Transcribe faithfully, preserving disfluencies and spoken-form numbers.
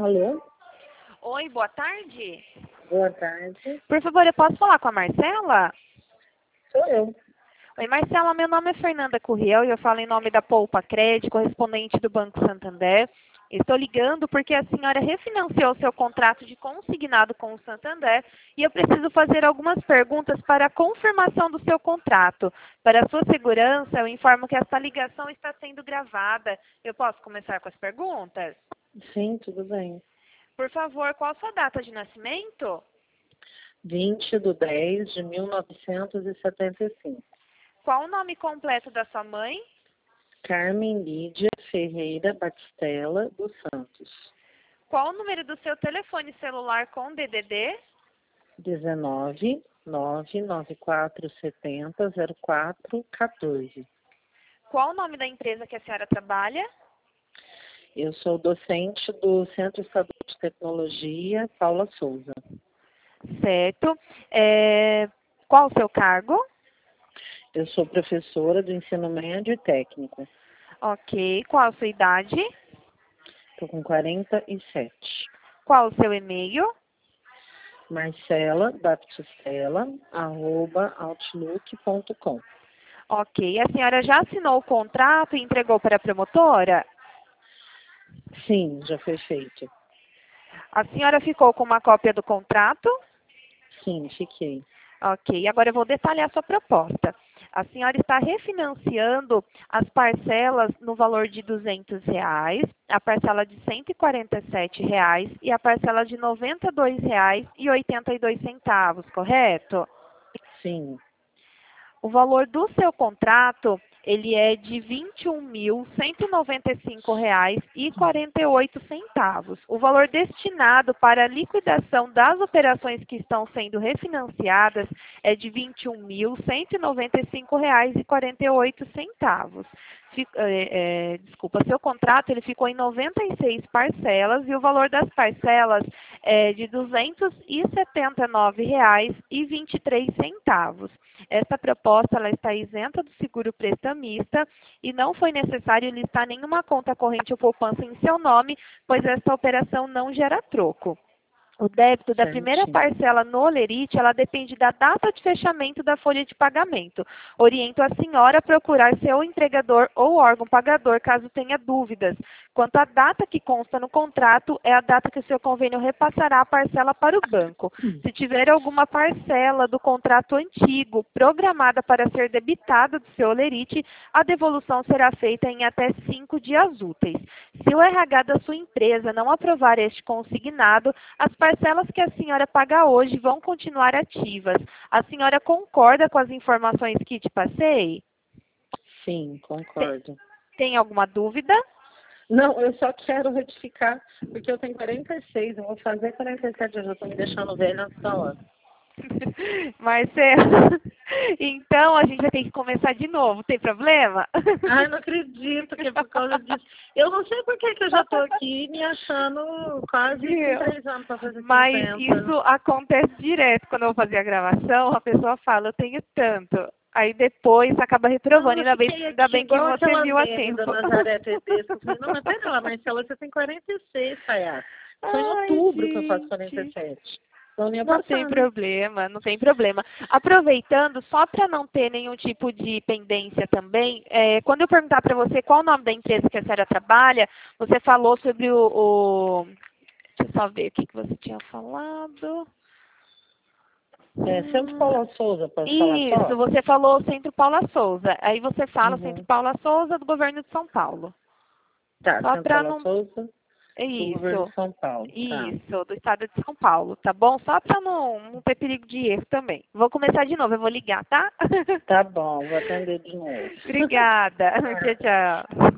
Alô? Oi, boa tarde. Boa tarde. Por favor, eu posso falar com a Marcela? Sou eu. Oi, Marcela, meu nome é Fernanda Curriel e eu falo em nome da Poupa Crédito, correspondente do Banco Santander. Estou ligando porque a senhora refinanciou seu contrato de consignado com o Santander e eu preciso fazer algumas perguntas para a confirmação do seu contrato. Para a sua segurança, eu informo que esta ligação está sendo gravada. Eu posso começar com as perguntas? Sim, tudo bem. Por favor, qual a sua data de nascimento? vinte de dez de mil novecentos e setenta e cinco. Qual o nome completo da sua mãe? Carmen Lídia Ferreira Batistella dos Santos. Qual o número do seu telefone celular com D D D? dezenove, nove nove quatro sete zero, zero quatro um quatro. Qual o nome da empresa que a senhora trabalha? Eu sou docente do Centro Estadual de Tecnologia Paula Souza. Certo. É, qual o seu cargo? Eu sou professora do ensino médio e técnico. Ok. Qual a sua idade? Estou com quarenta e sete. Qual o seu e-mail? Marcela Baptistella, arroba outlook ponto com. Ok. A senhora já assinou o contrato e entregou para a promotora? Sim, já foi feito. A senhora ficou com uma cópia do contrato? Sim, fiquei. Ok, agora eu vou detalhar a sua proposta. A senhora está refinanciando as parcelas no valor de duzentos reais, a parcela de cento e quarenta e sete reais e a parcela de noventa e dois reais e oitenta e dois centavos, correto? Sim, O valor do seu contrato, ele é de vinte e um mil cento e noventa e cinco reais e quarenta e oito centavos. O valor destinado para a liquidação das operações que estão sendo refinanciadas é de vinte e um mil cento e noventa e cinco reais e quarenta e oito centavos. É, é, desculpa, seu contrato ele ficou em noventa e seis parcelas e o valor das parcelas é de duzentos e setenta e nove reais e vinte e três centavos. Esta proposta ela está isenta do seguro prestamista e não foi necessário listar nenhuma conta corrente ou poupança em seu nome, pois esta operação não gera troco. O débito da primeira certinho. parcela no Olerite, ela depende da data de fechamento da folha de pagamento. Oriento a senhora a procurar seu empregador ou órgão pagador, caso tenha dúvidas. Quanto à data que consta no contrato, é a data que o seu convênio repassará a parcela para o banco. Se tiver alguma parcela do contrato antigo programada para ser debitada do seu Olerite, a devolução será feita em até cinco dias úteis. Se o R H da sua empresa não aprovar este consignado, as parcelas que a senhora paga hoje vão continuar ativas. A senhora concorda com as informações que te passei? Sim, concordo. Tem alguma dúvida? Não, eu só quero retificar, porque eu tenho quarenta e seis, eu vou fazer quarenta e sete, eu já estou me deixando velha antes da hora. Marcela, então a gente vai ter que começar de novo, tem problema? Ai, não acredito que é por causa disso. Eu não sei por que, que eu já estou aqui me achando quase Viu? três anos para fazer Mas cinquenta. isso acontece direto quando eu vou fazer a gravação, a pessoa fala, eu tenho tanto. Aí depois acaba reprovando, Não, eu ainda bem, fiquei ainda aqui bem que igual você aquela viu a meme tempo. da Nazaré Tedesco. Eu falei, não, mas pera lá, Marcela, você tem quarenta e seis, palhaço. Foi em Ai, outubro que eu faço quarenta e gente. sete. Então não ia Não passar, tem né? problema, não tem problema. Aproveitando, só para não ter nenhum tipo de pendência também, é, quando eu perguntar para você qual o nome da empresa que a senhora trabalha, você falou sobre o... o deixa eu só ver o que que você tinha falado. É, Centro Hum, Paula Souza, posso falar Isso, só? você falou Centro Paula Souza. Aí você fala Centro Uhum. Paula Souza do governo de São Paulo. Tá, Só Centro para Paula não... Souza, do governo Isso, de São Paulo. Tá. isso, do estado de São Paulo, tá bom? Só para não, não ter perigo de erro também. Vou começar de novo, eu vou ligar, tá? Tá bom, vou atender de novo. Obrigada. Tchau, Tá. tchau.